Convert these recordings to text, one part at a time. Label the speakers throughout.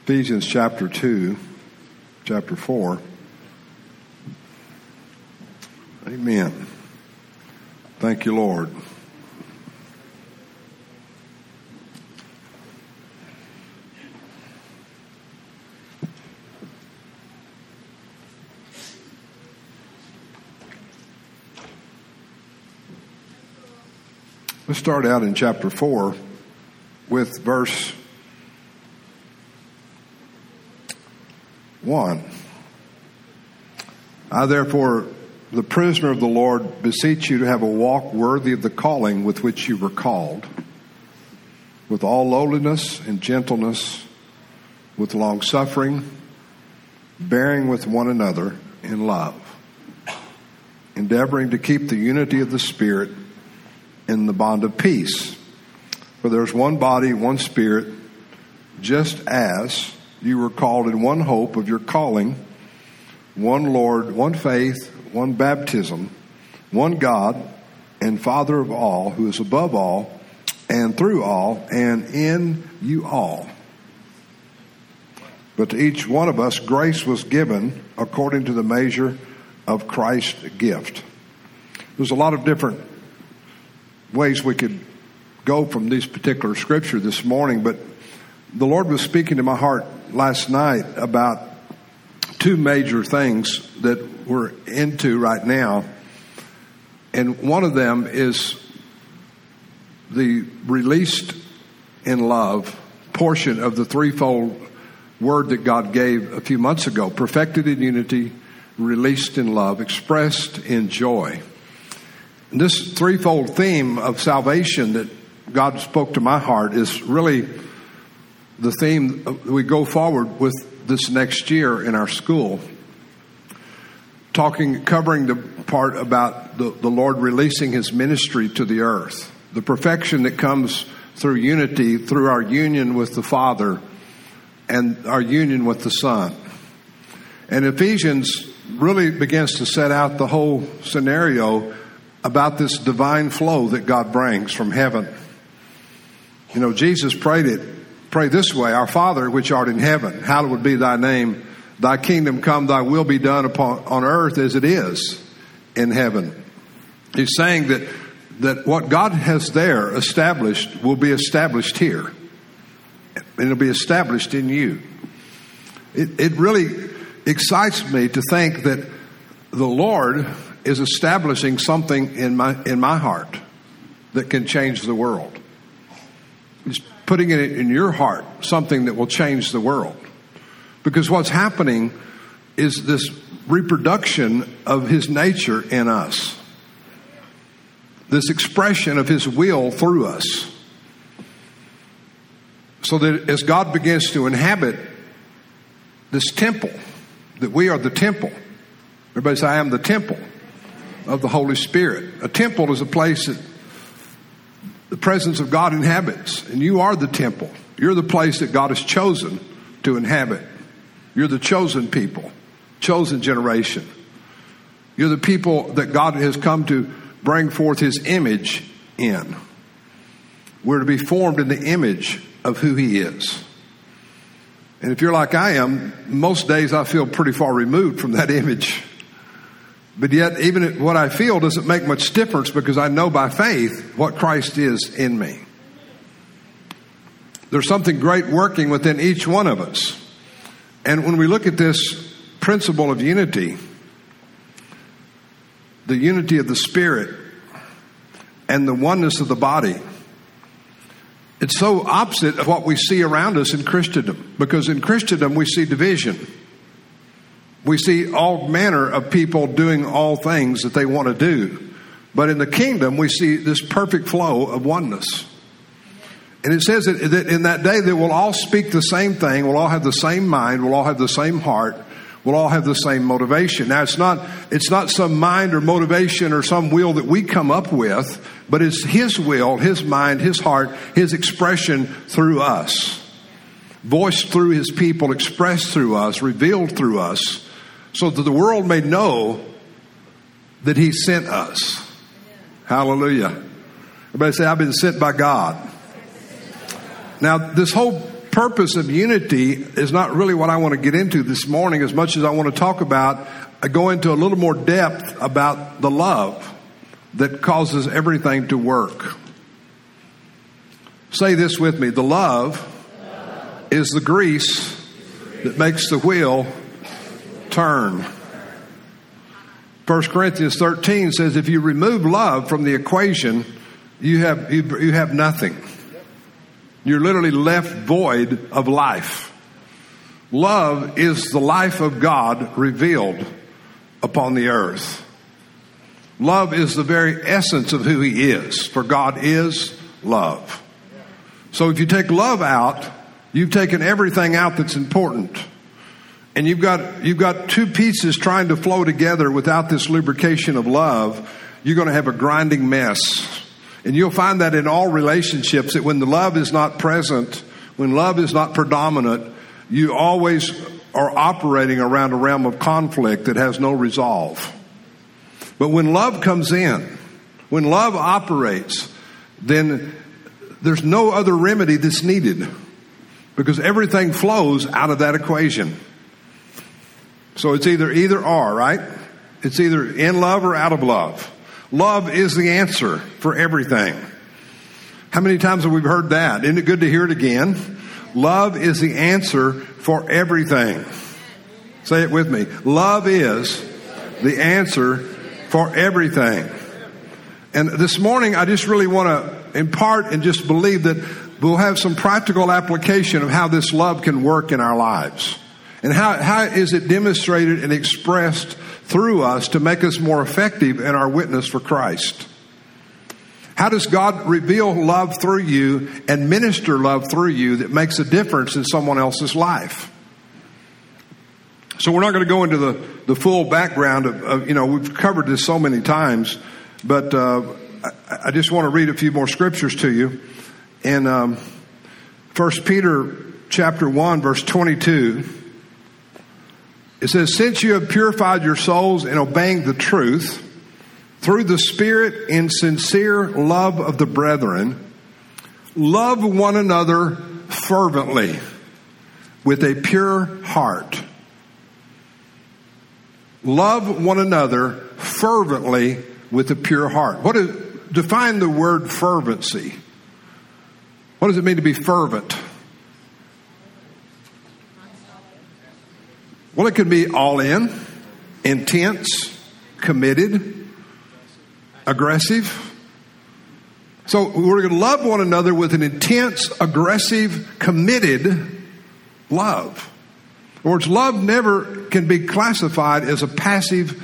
Speaker 1: Ephesians chapter 2, chapter 4. Amen. Thank you, Lord. Let's start out in chapter 4 with verse 1. I therefore, the prisoner of the Lord, beseech you to have a walk worthy of the calling with which you were called, with all lowliness and gentleness, with long-suffering, bearing with one another in love, endeavoring to keep the unity of the Spirit in the bond of peace. For there's one body, one Spirit, just as you were called in one hope of your calling, one Lord, one faith, one baptism, one God and Father of all, who is above all and through all and in you all. But to each one of us grace was given according to the measure of Christ's gift. There's a lot of different ways we could go from this particular scripture this morning, but the Lord was speaking to my heart last night about two major things that we're into right now. And one of them is the released in love portion of the threefold word that God gave a few months ago: perfected in unity, released in love, expressed in joy. And this threefold theme of salvation that God spoke to my heart is really the theme we go forward with this next year in our school, covering the part about the Lord releasing his ministry to the earth, the perfection that comes through unity, through our union with the Father and our union with the Son. And Ephesians really begins to set out the whole scenario about this divine flow that God brings from heaven. You know, Jesus prayed this way: Our Father which art in heaven, hallowed be thy name. Thy kingdom come, thy will be done on earth as it is in heaven. He's saying that what God has there established will be established here. And it'll be established in you. It really excites me to think that the Lord is establishing something in my heart that can change the world. He's putting it in your heart, something that will change the world. Because what's happening is this reproduction of his nature in us. This expression of his will through us. So that as God begins to inhabit this temple, that we are the temple. Everybody say, I am the temple of the Holy Spirit. A temple is a place that the presence of God inhabits. And you are the temple. You're the place that God has chosen to inhabit. You're the chosen people, chosen generation. You're the people that God has come to bring forth his image in. We're to be formed in the image of who he is. And if you're like I am, most days I feel pretty far removed from that image. But yet, even what I feel doesn't make much difference, because I know by faith what Christ is in me. There's something great working within each one of us. And when we look at this principle of unity, the unity of the Spirit and the oneness of the body, it's so opposite of what we see around us in Christendom. Because in Christendom we see division. We see all manner of people doing all things that they want to do. But in the kingdom, we see this perfect flow of oneness. And it says that in that day they will all speak the same thing, will all have the same mind, will all have the same heart, will all have the same motivation. Now, it's not some mind or motivation or some will that we come up with, but it's his will, his mind, his heart, his expression through us. Voiced through his people, expressed through us, revealed through us, so that the world may know that he sent us. Hallelujah. Everybody say, I've been sent by God. Now, this whole purpose of unity is not really what I want to get into this morning as much as I want to talk about, go into a little more depth about the love that causes everything to work. Say this with me. The love is the grease that makes the wheel turn. 1 Corinthians 13 says if you remove love from the equation, you have nothing. You're literally left void of life. Love is the life of God revealed upon the earth. Love is the very essence of who He is, for God is love. So if you take love out, you've taken everything out that's important. And you've got two pieces trying to flow together without this lubrication of love. You're going to have a grinding mess. And you'll find that in all relationships, that when the love is not present, when love is not predominant, you always are operating around a realm of conflict that has no resolve. But when love comes in, when love operates, then there's no other remedy that's needed, because everything flows out of that equation. So it's either or, right? It's either in love or out of love. Love is the answer for everything. How many times have we heard that? Isn't it good to hear it again? Love is the answer for everything. Say it with me. Love is the answer for everything. And this morning, I just really want to impart and just believe that we'll have some practical application of how this love can work in our lives. And how is it demonstrated and expressed through us to make us more effective in our witness for Christ? How does God reveal love through you and minister love through you that makes a difference in someone else's life? So we're not going to go into the full background of we've covered this so many times, but I just want to read a few more scriptures to you. In 1 Peter chapter 1, verse 22, it says, since you have purified your souls in obeying the truth, through the Spirit in sincere love of the brethren, love one another fervently with a pure heart. Love one another fervently with a pure heart. Define the word fervency. What does it mean to be fervent? Well, it could be all in, intense, committed, aggressive. So we're going to love one another with an intense, aggressive, committed love. In other words, love never can be classified as a passive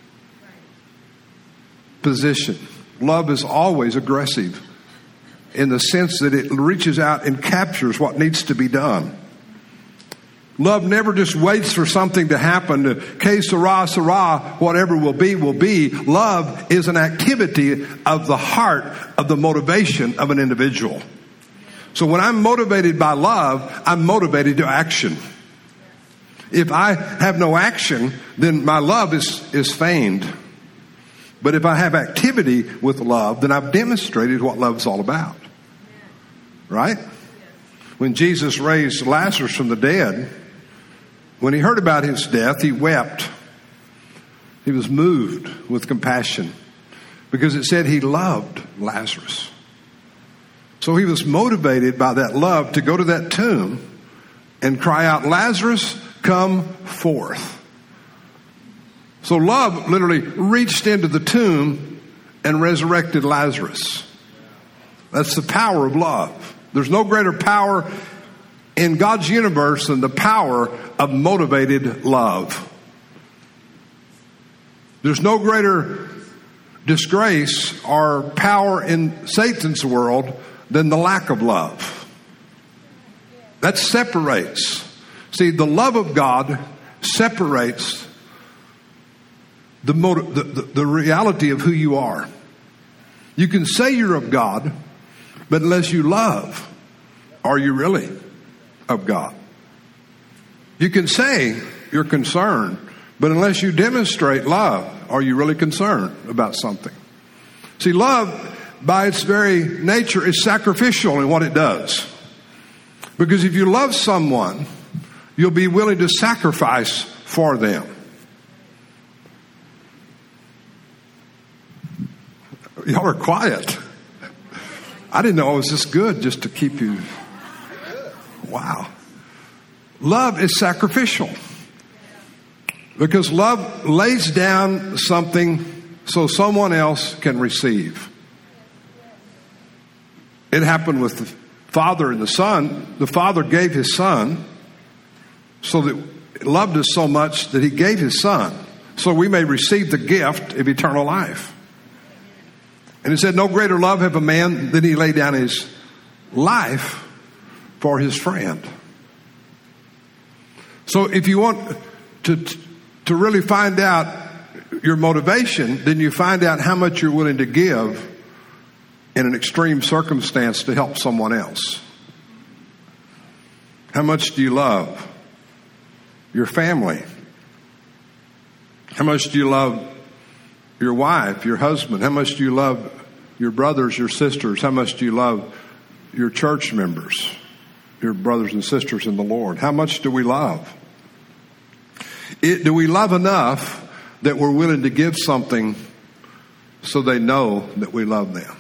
Speaker 1: position. Love is always aggressive in the sense that it reaches out and captures what needs to be done. Love never just waits for something to happen to que sera, whatever will be, will be. Love is an activity of the heart, of the motivation of an individual. So when I'm motivated by love, I'm motivated to action. If I have no action, then my love is feigned. But if I have activity with love, then I've demonstrated what love's all about. Right? When Jesus raised Lazarus from the dead, when he heard about his death, he wept. He was moved with compassion because it said he loved Lazarus. So he was motivated by that love to go to that tomb and cry out, Lazarus, come forth. So love literally reached into the tomb and resurrected Lazarus. That's the power of love. There's no greater power in God's universe than the power of motivated love. There's no greater disgrace or power in Satan's world than the lack of love. That separates. See, the love of God separates the reality of who you are. You can say you're of God, but unless you love, are you really of God? You can say you're concerned, but unless you demonstrate love, are you really concerned about something? See, love, by its very nature, is sacrificial in what it does. Because if you love someone, you'll be willing to sacrifice for them. Y'all are quiet. I didn't know I was this good just to keep you. Wow. Love is sacrificial. Because love lays down something so someone else can receive. It happened with the Father and the Son. The Father gave His Son so that He loved us so much that He gave His Son so we may receive the gift of eternal life. And He said, no greater love have a man than he lay down his life for his friend. So if you want to really find out your motivation, then you find out how much you're willing to give in an extreme circumstance to help someone else. How much do you love your family? How much do you love your wife, your husband? How much do you love your brothers, your sisters? How much do you love your church members, your brothers and sisters in the Lord? How much do we love? Do we love enough that we're willing to give something so they know that we love them?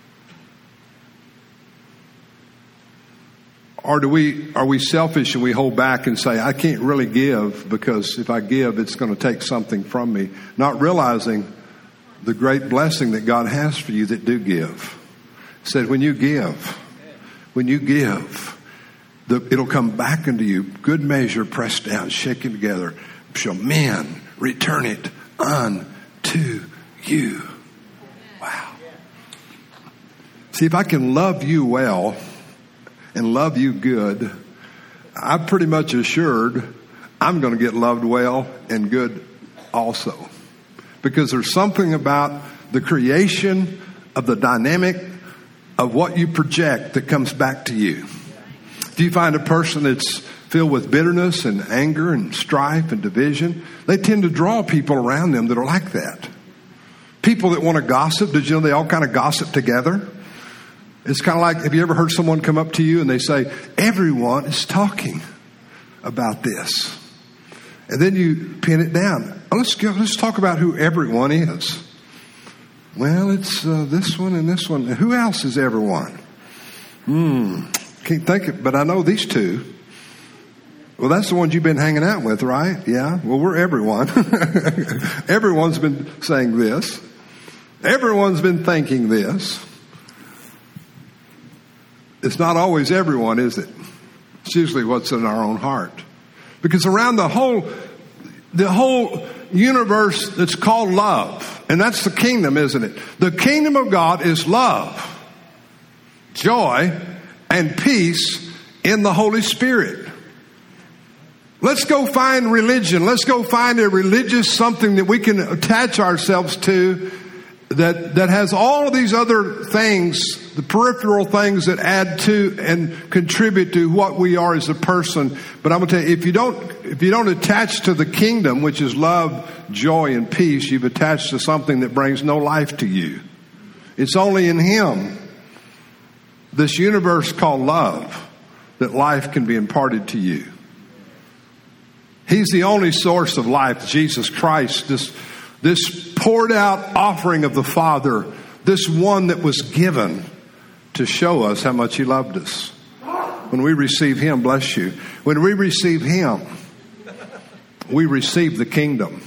Speaker 1: Or are we selfish and we hold back and say, I can't really give because if I give, it's going to take something from me, not realizing the great blessing that God has for you that do give. He said, when you give, it'll come back into you. Good measure, pressed down, shaken together, shall men return it unto you. Wow. See, if I can love you well and love you good, I'm pretty much assured I'm going to get loved well and good also. Because there's something about the creation of the dynamic of what you project that comes back to you. If you find a person that's filled with bitterness and anger and strife and division, they tend to draw people around them that are like that. People that want to gossip, did you know they all kind of gossip together? It's kind of like, have you ever heard someone come up to you and they say, everyone is talking about this? And then you pin it down. Let's talk about who everyone is. Well, it's this one and this one. Who else is everyone? Can't think it, but I know these two. Well, that's the ones you've been hanging out with, right? Yeah. Well, we're everyone. Everyone's been saying this. Everyone's been thinking this. It's not always everyone, is it? It's usually what's in our own heart. Because around the whole universe that's called love, and that's the kingdom, isn't it? The kingdom of God is love, joy, and peace in the Holy Spirit. Let's go find religion. Let's go find a religious something that we can attach ourselves to that has all of these other things, the peripheral things that add to and contribute to what we are as a person. But I'm going to tell you, if you don't attach to the kingdom, which is love, joy, and peace, you've attached to something that brings no life to you. It's only in Him, this universe called love, that life can be imparted to you. He's the only source of life, Jesus Christ, this poured out offering of the Father, this one that was given to show us how much He loved us. When we receive Him, bless you. When we receive Him, we receive the kingdom.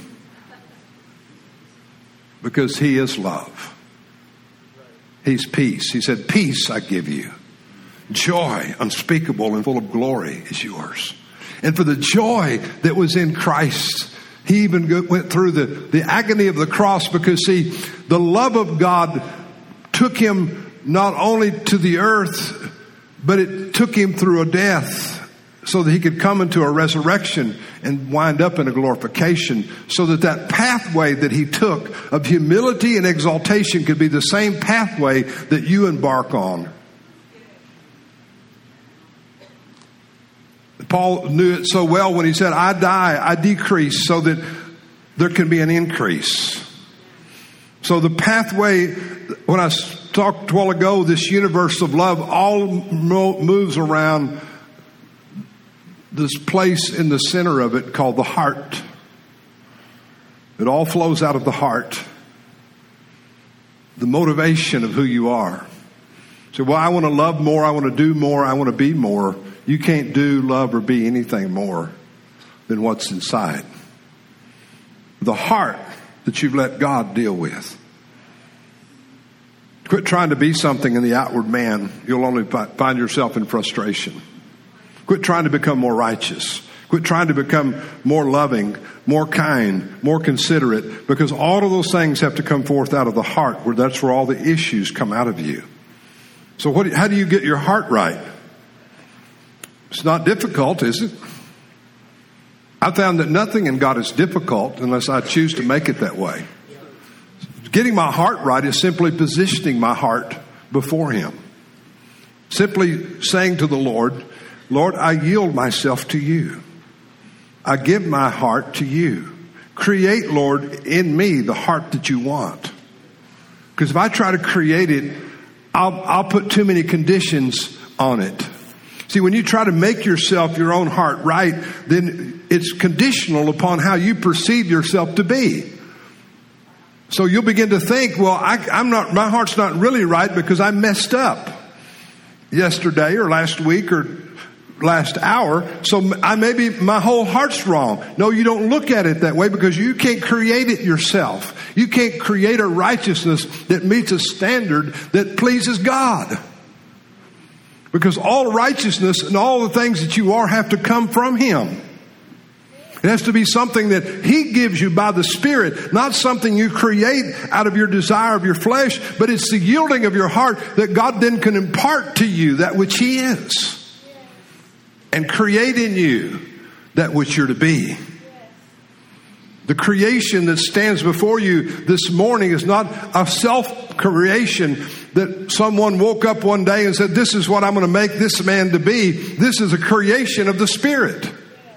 Speaker 1: Because He is love. He's peace. He said, peace I give you. Joy unspeakable and full of glory is yours. And for the joy that was in Christ, He even went through the agony of the cross, because see, the love of God took Him not only to the earth, but it took Him through a death so that He could come into a resurrection and wind up in a glorification, so that pathway that He took of humility and exaltation could be the same pathway that you embark on. Paul knew it so well when he said, I die, I decrease, so that there can be an increase. So the pathway, when I talked a while ago, this universe of love all moves around this place in the center of it called the heart. It all flows out of the heart. The motivation of who you are. So, well, I want to love more. I want to do more. I want to be more. You can't do, love, or be anything more than what's inside. The heart that you've let God deal with. Quit trying to be something in the outward man. You'll only find yourself in frustration. Quit trying to become more righteous. Quit trying to become more loving, more kind, more considerate, because all of those things have to come forth out of the heart, where that's where all the issues come out of you. So how do you get your heart right? It's not difficult, is it? I found that nothing in God is difficult unless I choose to make it that way. Getting my heart right is simply positioning my heart before Him. Simply saying to the Lord, Lord, I yield myself to you. I give my heart to you. Create, Lord, in me the heart that you want. Because if I try to create it, I'll put too many conditions on it. See, when you try to make yourself your own heart right, then it's conditional upon how you perceive yourself to be. So you'll begin to think, well, my heart's not really right because I messed up yesterday or last week or last hour. So maybe my whole heart's wrong. No, you don't look at it that way, because you can't create it yourself. You can't create a righteousness that meets a standard that pleases God. Because all righteousness and all the things that you are have to come from Him. It has to be something that He gives you by the Spirit, not something you create out of your desire of your flesh, but it's the yielding of your heart that God then can impart to you that which He is. And create in you that which you're to be. The creation that stands before you this morning is not a self-creation that someone woke up one day and said, this is what I'm going to make this man to be. This is a creation of the Spirit.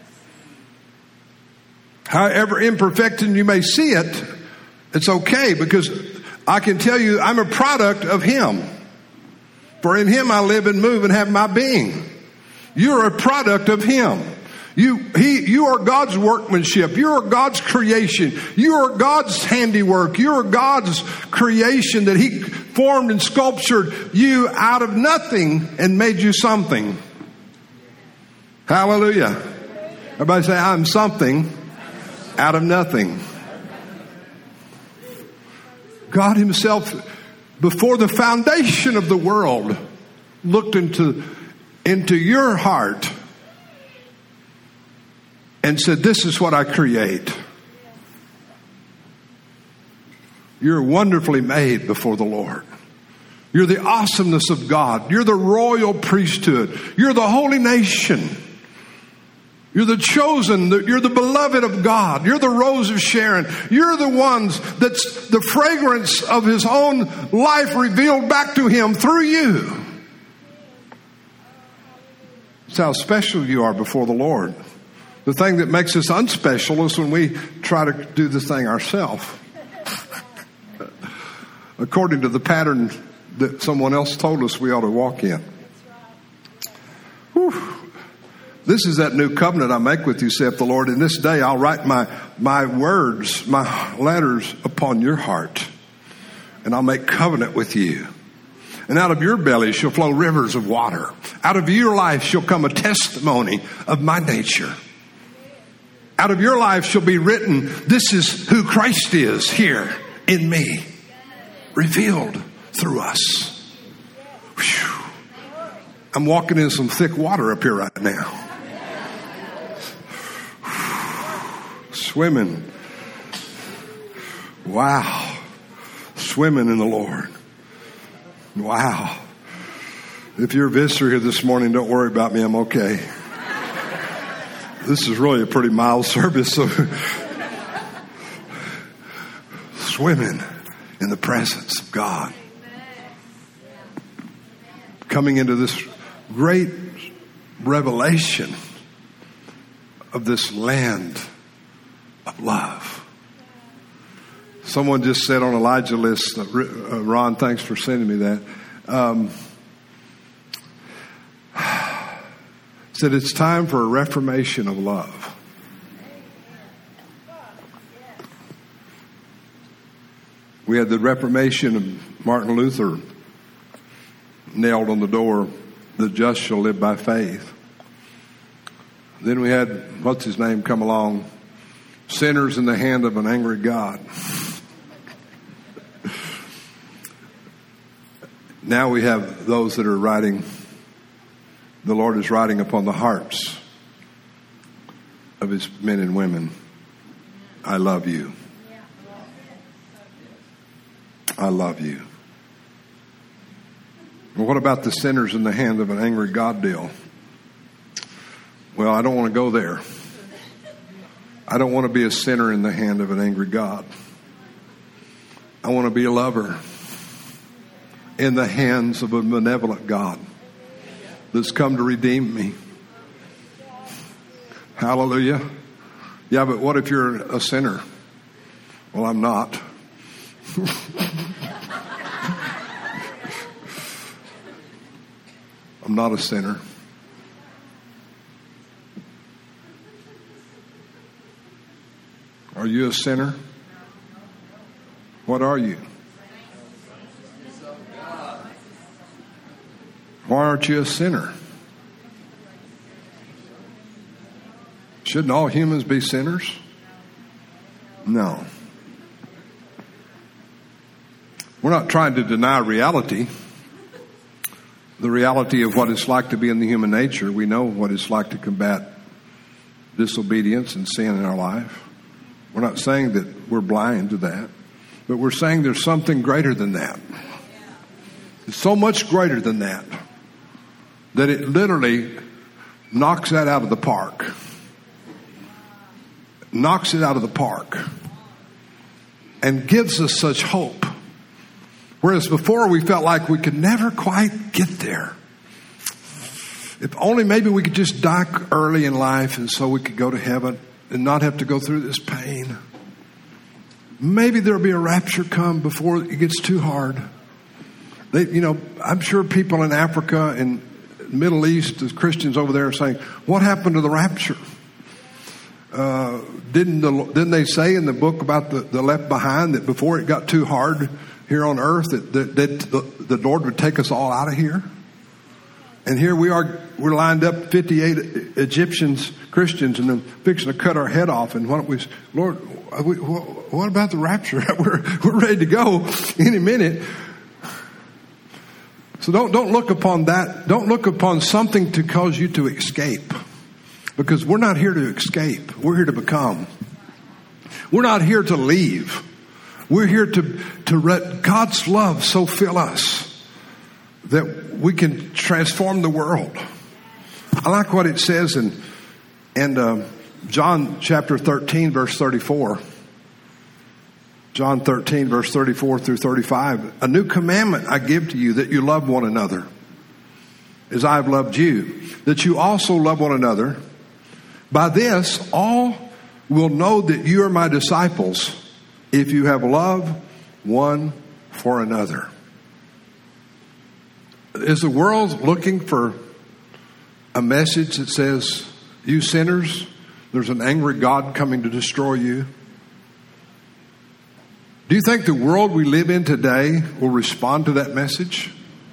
Speaker 1: However imperfect you may see it, it's okay, because I can tell you I'm a product of Him. For in Him I live and move and have my being. You're a product of Him. You are God's workmanship. You are God's creation. You are God's handiwork. You are God's creation that He formed and sculptured you out of nothing and made you something. Hallelujah. Everybody say, I'm something out of nothing. God Himself, before the foundation of the world, looked into your heart and said, this is what I create. You're wonderfully made before the Lord. You're the awesomeness of God. You're the royal priesthood. You're the holy nation. You're the chosen. You're the beloved of God. You're the rose of Sharon. You're the ones that's the fragrance of His own life revealed back to Him through you. That's how special you are before the Lord. The thing that makes us unspecial is when we try to do this thing ourselves. According to the pattern that someone else told us we ought to walk in. Whew. This is that new covenant I make with you, saith the Lord. In this day I'll write my words, my letters upon your heart. And I'll make covenant with you. And out of your belly shall flow rivers of water. Out of your life shall come a testimony of my nature. Out of your life shall be written, this is who Christ is here in me, revealed through us. Whew. I'm walking in some thick water up here right now. Swimming. Wow. Swimming in the Lord. Wow. If you're a visitor here this morning, don't worry about me. I'm okay. This is really a pretty mild service. So swimming in the presence of God. Coming into this great revelation of this land of love. Someone just said on Elijah List, Ron, thanks for sending me that. said it's time for a reformation of love. We had the Reformation of Martin Luther nailed on the door, the just shall live by faith. Then we had, what's his name, come along, sinners in the hand of an angry God. Now we have those that are writing, the Lord is writing upon the hearts of his men and women, I love you. I love you. Well, what about the sinners in the hand of an angry God deal? Well, I don't want to go there. I don't want to be a sinner in the hand of an angry God. I want to be a lover in the hands of a benevolent God that's come to redeem me. Hallelujah. Yeah, but what if you're a sinner? Well, I'm not. I'm not a sinner. Are you a sinner? What are you? Why aren't you a sinner? Shouldn't all humans be sinners? No. We're not trying to deny reality. The reality of what it's like to be in the human nature. We know what it's like to combat disobedience and sin in our life. We're not saying that we're blind to that, but we're saying there's something greater than that. It's so much greater than that, that it literally knocks that out of the park. Knocks it out of the park. And gives us such hope. Whereas before we felt like we could never quite get there. If only maybe we could just die early in life and so we could go to heaven and not have to go through this pain. Maybe there'll be a rapture come before it gets too hard. I'm sure people in Africa and Middle East, the Christians over there are saying, what happened to the rapture? Didn't they say in the book about the left behind that before it got too hard here on earth that the Lord would take us all out of here? And here we're lined up 58 Egyptians, Christians, and then fixing to cut our head off. And Lord, what about the rapture? We're ready to go any minute. So don't look upon that. Don't look upon something to cause you to escape. Because we're not here to escape. We're here to become. We're not here to leave. We're here to let God's love so fill us that we can transform the world. I like what it says in John chapter 13, verse 34. John 13, verse 34 through 35. A new commandment I give to you, that you love one another as I have loved you, that you also love one another. By this, all will know that you are my disciples if you have love one for another. Is the world looking for a message that says, you sinners, there's an angry God coming to destroy you? Do you think the world we live in today will respond to that message?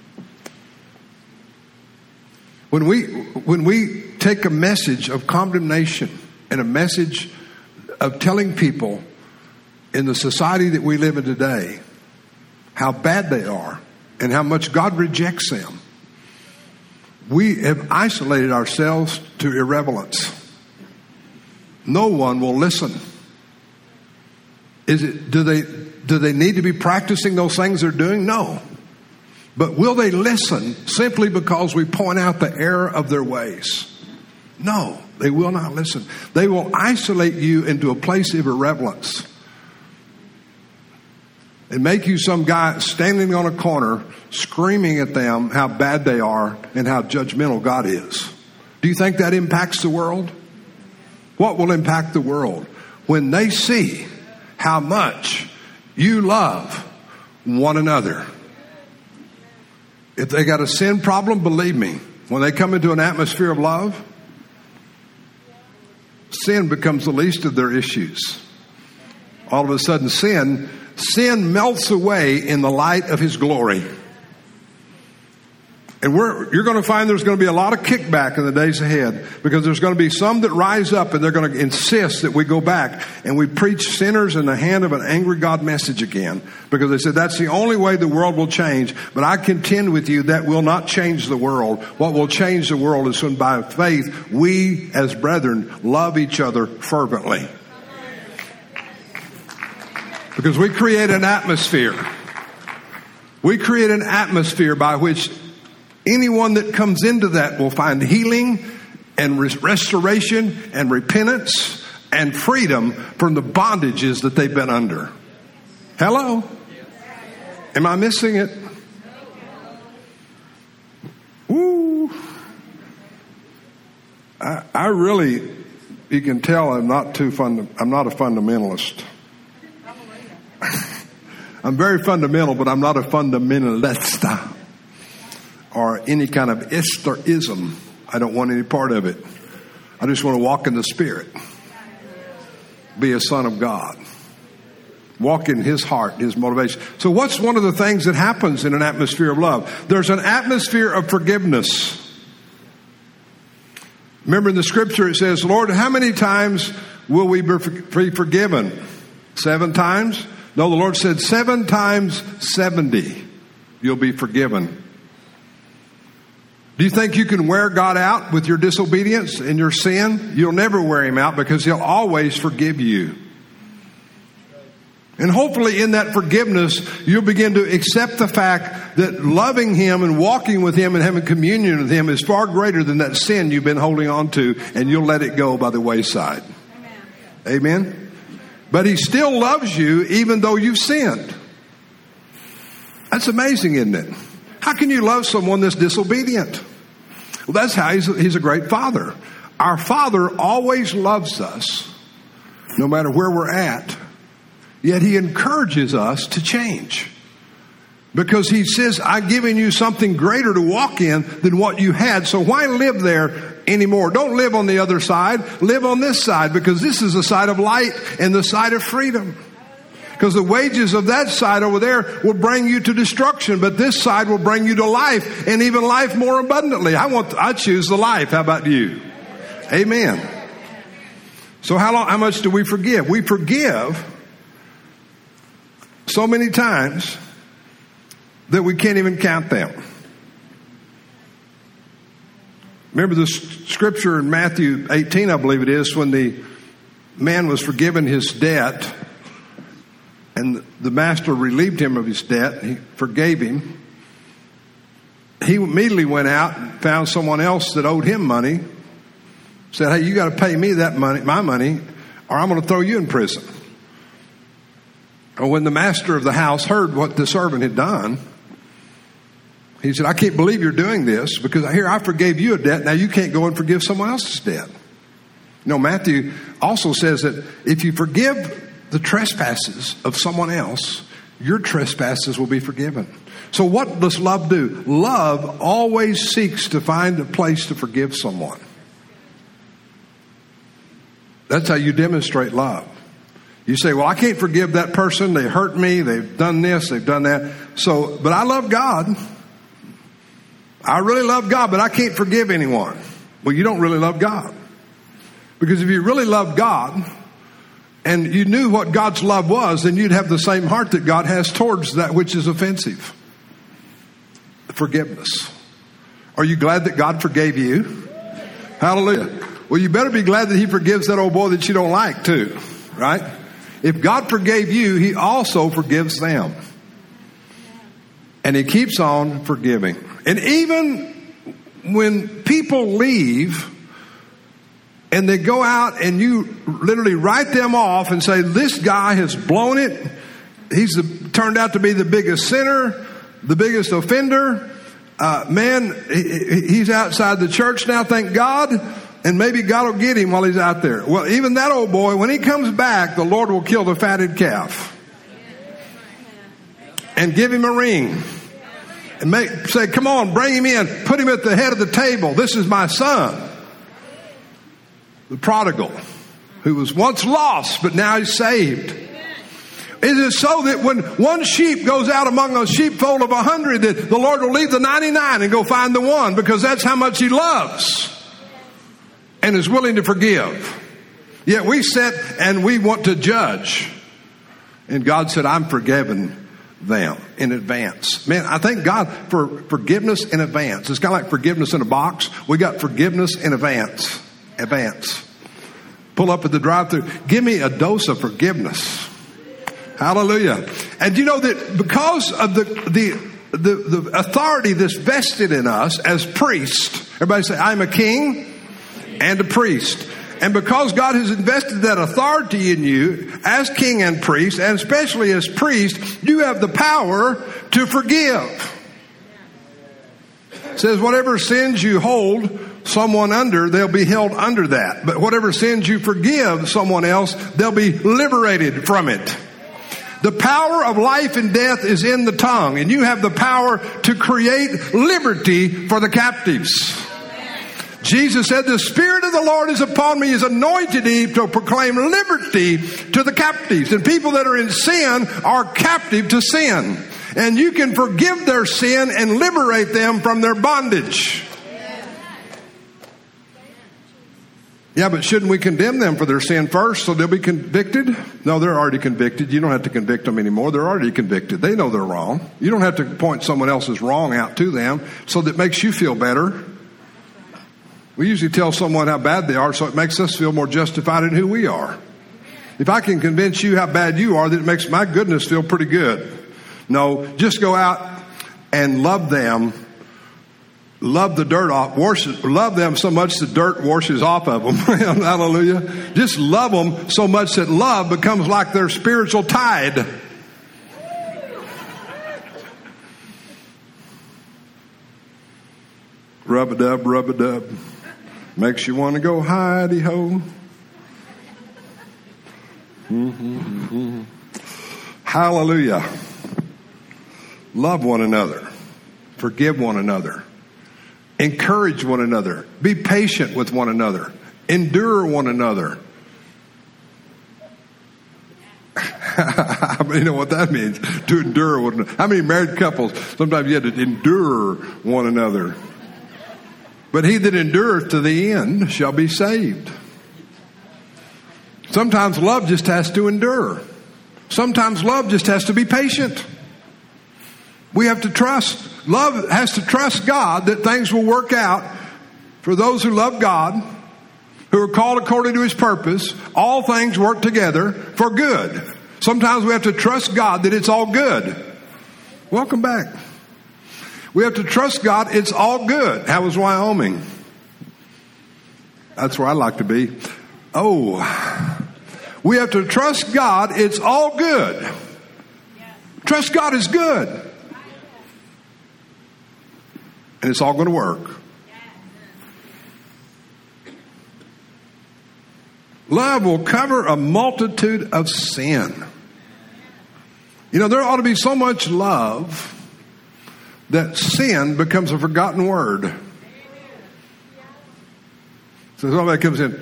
Speaker 1: When we take a message of condemnation and a message of telling people in the society that we live in today how bad they are and how much God rejects them, we have isolated ourselves to irrelevance. No one will listen. Do they need to be practicing those things they're doing? No. But will they listen simply because we point out the error of their ways? No, they will not listen. They will isolate you into a place of irrelevance and make you some guy standing on a corner screaming at them how bad they are and how judgmental God is. Do you think that impacts the world? What will impact the world? When they see how much you love one another. If they got a sin problem, believe me, when they come into an atmosphere of love, sin becomes the least of their issues. All of a sudden, sin melts away in the light of His glory. And you're going to find there's going to be a lot of kickback in the days ahead, because there's going to be some that rise up and they're going to insist that we go back and we preach sinners in the hand of an angry God message again, because they said that's the only way the world will change. But I contend with you that will not change the world. What will change the world is when by faith we as brethren love each other fervently. Because we create an atmosphere. We create an atmosphere by which anyone that comes into that will find healing and restoration and repentance and freedom from the bondages that they've been under. Hello? Am I missing it? Woo. I really, you can tell I'm not a fundamentalist. I'm very fundamental, but I'm not a fundamentalista or any kind of Easterism. I don't want any part of it. I just want to walk in the Spirit. Be a son of God. Walk in His heart, His motivation. So what's one of the things that happens in an atmosphere of love? There's an atmosphere of forgiveness. Remember in the scripture it says, Lord, how many times will we be forgiven? 7 times? No, the Lord said 7 times 70 you'll be forgiven. Do you think you can wear God out with your disobedience and your sin? You'll never wear Him out, because He'll always forgive you. And hopefully in that forgiveness, you'll begin to accept the fact that loving Him and walking with Him and having communion with Him is far greater than that sin you've been holding on to, and you'll let it go by the wayside. Amen? But He still loves you even though you've sinned. That's amazing, isn't it? How can you love someone that's disobedient? Well, that's how He's a great Father. Our Father always loves us, no matter where we're at. Yet He encourages us to change. Because He says, I've given you something greater to walk in than what you had. So why live there anymore? Don't live on the other side. Live on this side, because this is the side of light and the side of freedom. Because the wages of that side over there will bring you to destruction, but this side will bring you to life, and even life more abundantly. I choose the life. How about you? Amen. So how much do we forgive? We forgive so many times that we can't even count them. Remember the scripture in Matthew 18, I believe it is, when the man was forgiven his debt, and the master relieved him of his debt. He forgave him. He immediately went out and found someone else that owed him money. Said, hey, you got to pay me that money, my money, or I'm going to throw you in prison. And when the master of the house heard what the servant had done, he said, I can't believe you're doing this, because here I forgave you a debt. Now you can't go and forgive someone else's debt. No, Matthew also says that if you forgive the trespasses of someone else, your trespasses will be forgiven. So what does love do? Love always seeks to find a place to forgive someone. That's how you demonstrate love. You say, well, I can't forgive that person. They hurt me. They've done this. They've done that. But I love God. I really love God, but I can't forgive anyone. Well, you don't really love God. Because if you really love God, and you knew what God's love was, then you'd have the same heart that God has towards that which is offensive. Forgiveness. Are you glad that God forgave you? Hallelujah. Well, you better be glad that He forgives that old boy that you don't like too, right? If God forgave you, He also forgives them. And He keeps on forgiving. And even when people leave, and they go out and you literally write them off and say, this guy has blown it. He's turned out to be the biggest sinner, the biggest offender. He's outside the church now, thank God. And maybe God will get him while he's out there. Well, even that old boy, when he comes back, the Lord will kill the fatted calf. And give him a ring. And say, come on, bring him in. Put him at the head of the table. This is my son. The prodigal. who was once lost, but now he's saved. Is it so that when one sheep goes out among a sheepfold of 100, that the Lord will leave the 99 and go find the one, because that's how much he loves and is willing to forgive? Yet we sit and we want to judge. And God said, I'm forgiving them in advance. Man, I thank God for forgiveness in advance. It's kind of like forgiveness in a box. We got forgiveness in advance. Pull up at the drive-thru. Give me a dose of forgiveness. Hallelujah. And you know that because of the authority that's vested in us as priests, everybody say, I'm a king and a priest. And because God has invested that authority in you as king and priest, and especially as priest, you have the power to forgive. It says, whatever sins you hold someone under, they'll be held under that. But whatever sins you forgive someone else, they'll be liberated from it. The power of life and death is in the tongue, and you have the power to create liberty for the captives. Jesus said, the Spirit of the Lord is upon me, is anointed me to proclaim liberty to the captives. And people that are in sin are captive to sin. And you can forgive their sin and liberate them from their bondage. Yeah, but shouldn't we condemn them for their sin first so they'll be convicted? No, they're already convicted. You don't have to convict them anymore. They're already convicted. They know they're wrong. You don't have to point someone else's wrong out to them so that makes you feel better. We usually tell someone how bad they are so it makes us feel more justified in who we are. If I can convince you how bad you are, then it makes my goodness feel pretty good. No, just go out and love them. Love the dirt off. Love them so much the dirt washes off of them. Hallelujah. Just love them so much that love becomes like their spiritual tide. Rub-a-dub, rub-a-dub. Makes you want to go hidey-ho. Hallelujah. Love one another. Forgive one another. Encourage one another. Be patient with one another. Endure one another. You know what that means? To endure one another. How many married couples, sometimes you have to endure one another. But he that endureth to the end shall be saved. Sometimes love just has to endure. Sometimes love just has to be patient. We have to trust. Love has to trust God that things will work out for those who love God, who are called according to his purpose. All things work together for good. Sometimes we have to trust God that it's all good. Welcome back. We have to trust God it's all good. How was Wyoming? That's where I like to be. We have to trust God it's all good. Trust God is good. And it's all going to work. Love will cover a multitude of sin. You know, there ought to be so much love that sin becomes a forgotten word. So somebody comes in,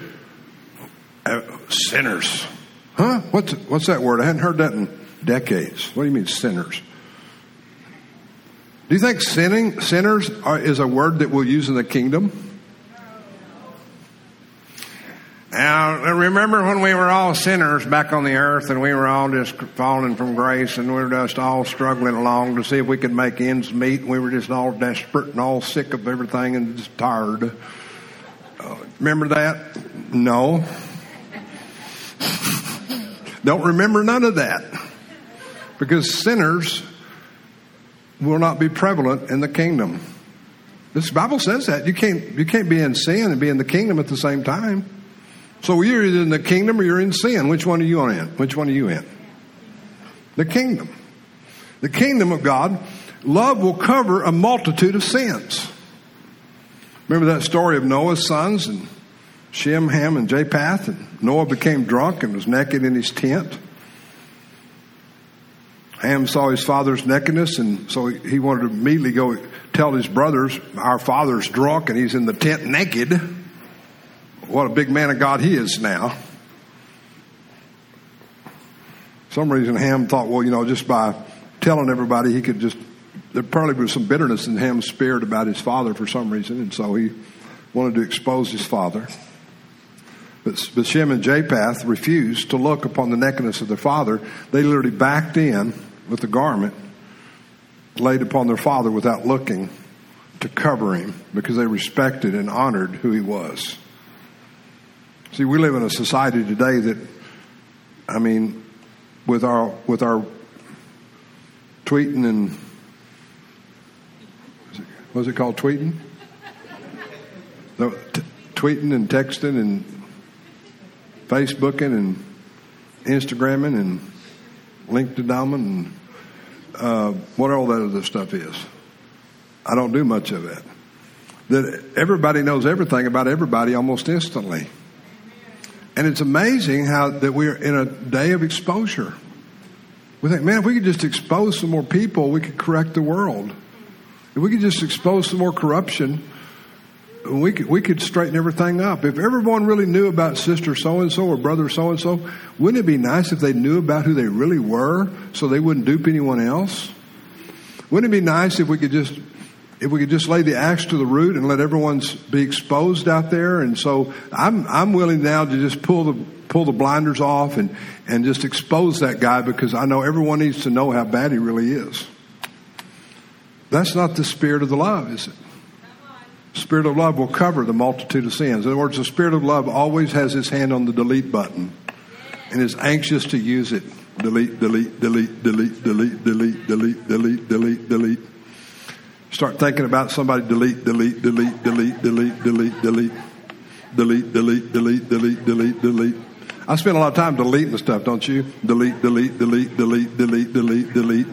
Speaker 1: sinners. Huh? What's that word? I hadn't heard that in decades. What do you mean sinners? Do you think sinners is a word that we'll use in the kingdom? Now, remember when we were all sinners back on the earth and we were all just falling from grace and we were just all struggling along to see if we could make ends meet, and we were just all desperate and all sick of everything and just tired. Remember that? No. Don't remember none of that. Because sinners will not be prevalent in the kingdom. This Bible says that. You can't be in sin and be in the kingdom at the same time. So you're either in the kingdom or you're in sin. Which one are you in? Which one are you in? The kingdom. The kingdom of God. Love will cover a multitude of sins. Remember that story of Noah's sons and Shem, Ham, and Japheth? And Noah became drunk and was naked in his tent. Ham saw his father's nakedness, and so he wanted to immediately go tell his brothers, our father's drunk and he's in the tent naked. What a big man of God he is now. some reason Ham thought, well, just by telling everybody he could there probably was some bitterness in Ham's spirit about his father for some reason, and so he wanted to expose his father. But Shem and Japheth refused to look upon the nakedness of their father. They literally backed in with the garment laid upon their father without looking to cover him because they respected and honored who he was. See, we live in a society today that, with our tweeting and, what's it called, tweeting? No, tweeting and texting and Facebooking and Instagramming and LinkedIn and what all that other stuff is. I don't do much of that. That everybody knows everything about everybody almost instantly. And it's amazing how that we're in a day of exposure. We think, man, if we could just expose some more people, we could correct the world. If we could just expose some more corruption, we could straighten everything up. If everyone really knew about sister so-and-so or brother so-and-so, wouldn't it be nice if they knew about who they really were so they wouldn't dupe anyone else? Wouldn't it be nice if we could just lay the axe to the root and let everyone be exposed out there? And so I'm willing now to just pull the blinders off and just expose that guy, because I know everyone needs to know how bad he really is. That's not the spirit of the love, is it? Spirit of love will cover the multitude of sins. In other words, the spirit of love always has his hand on the delete button and is anxious to use it. Delete, delete, delete, delete, delete, delete, delete, delete, delete, delete. Start thinking about somebody, delete, delete, delete, delete, delete, delete, delete, delete, delete, delete, delete, delete, delete. I spend a lot of time deleting stuff, don't you? Delete, delete, delete, delete, delete, delete, delete.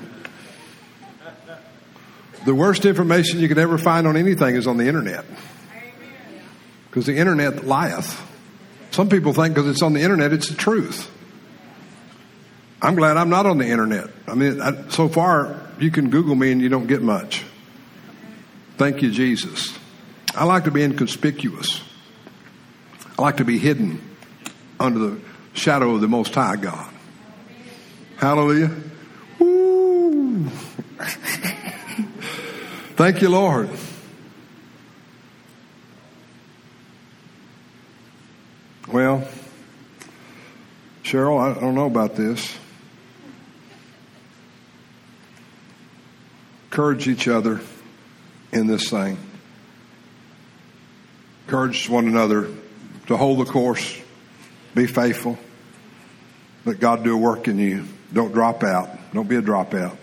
Speaker 1: The worst information you could ever find on anything is on the internet. Because the internet lieth. Some people think because it's on the internet, it's the truth. I'm glad I'm not on the internet. So far, you can Google me and you don't get much. Thank you, Jesus. I like to be inconspicuous. I like to be hidden under the shadow of the Most High God. Hallelujah. Woo. Thank you, Lord. Well, Cheryl, I don't know about this. Encourage each other in this thing. Encourage one another to hold the course. Be faithful. Let God do a work in you. Don't drop out. Don't be a dropout.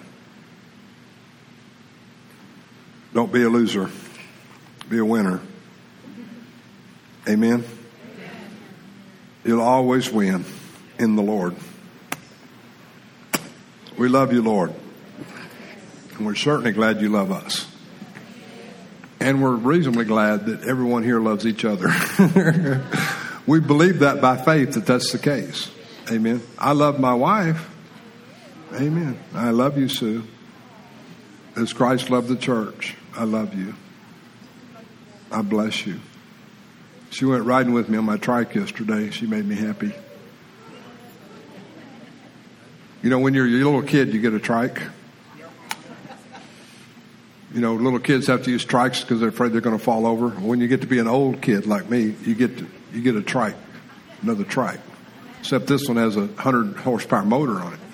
Speaker 1: Don't be a loser. Be a winner. Amen. You'll always win in the Lord. We love you, Lord. And we're certainly glad you love us. And we're reasonably glad that everyone here loves each other. We believe that by faith that that's the case. Amen. I love my wife. Amen. I love you, Sue. As Christ loved the church, I love you. I bless you. She went riding with me on my trike yesterday. She made me happy. You know, when you're a little kid, you get a trike. You know, little kids have to use trikes because they're afraid they're going to fall over. When you get to be an old kid like me, you get a trike, another trike. Except this one has a 100 horsepower motor on it.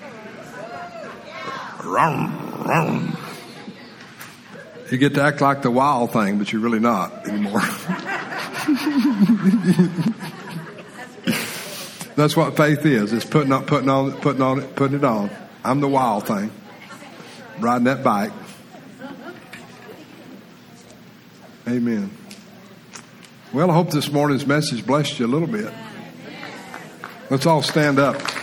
Speaker 1: Rum, rum. You get to act like the wild thing, but you're really not anymore. That's what faith is. It's putting it on. I'm the wild thing. Riding that bike. Amen. Well, I hope this morning's message blessed you a little bit. Let's all stand up.